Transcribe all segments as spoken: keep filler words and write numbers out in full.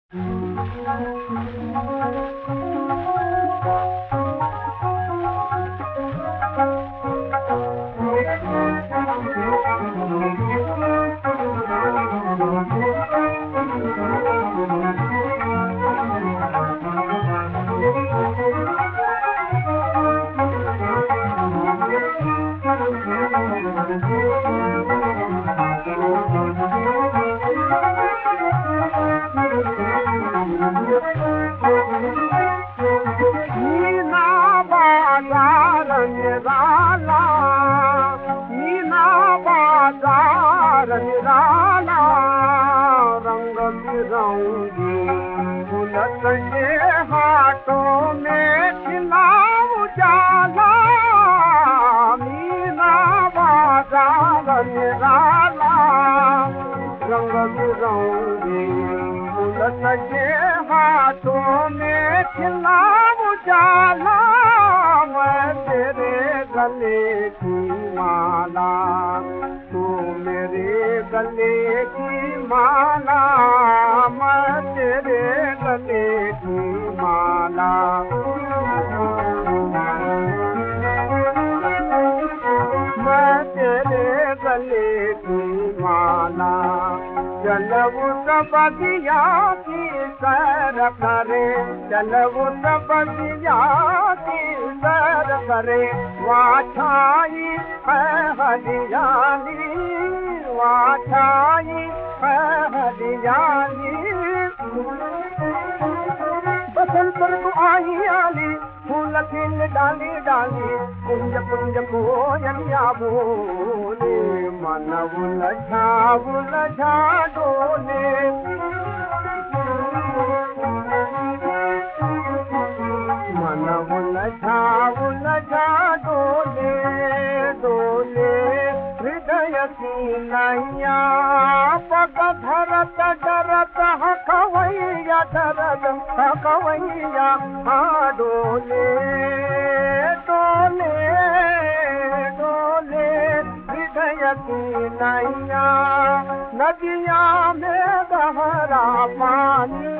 मीना बाजार निराला, मीना बाजार निराला, रंग बिरंगी फूल सजे हाथों में खिला उजाला। मीना बाजार निराला, रंग बिरंगी फूल सजे हाथों में खिला उजाला। मैं तेरे गले की माला, तू मेरे गले की माला। मैं तेरे गले की माला, मैं तेरे गले की माला। चलऊ सब दिया की सैर करे, चलऊ सब दिया की सैर करे। वाछाई है हरियाली, वाछाई है हरियाली। बसंत ऋतु आई आली, फूल खिल डाली डाली। कुंज कुंज कोयलिया बोले, मन उलझा उलझा डोले। मन उलझा उलझा डोले डोले। हृदय की नैया पग धरत डरत हकवैया दरद हकवैया। हाँ डोले डोले डोले। हृदय की नैया नदिया में गहरा पानी,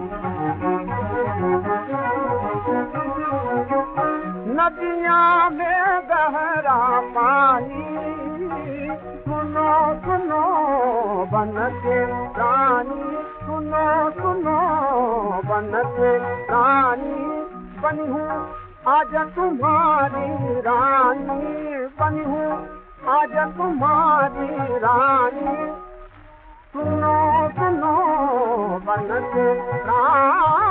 नदिया में गहरा पानी। सुनो सुनो बन के रानी, सुनो सुनो बन के रानी। बनी हूँ आज तुम्हारी रानी, बनी हूँ आज तुम्हारी रानी। सुनो सुनो बन के रानी।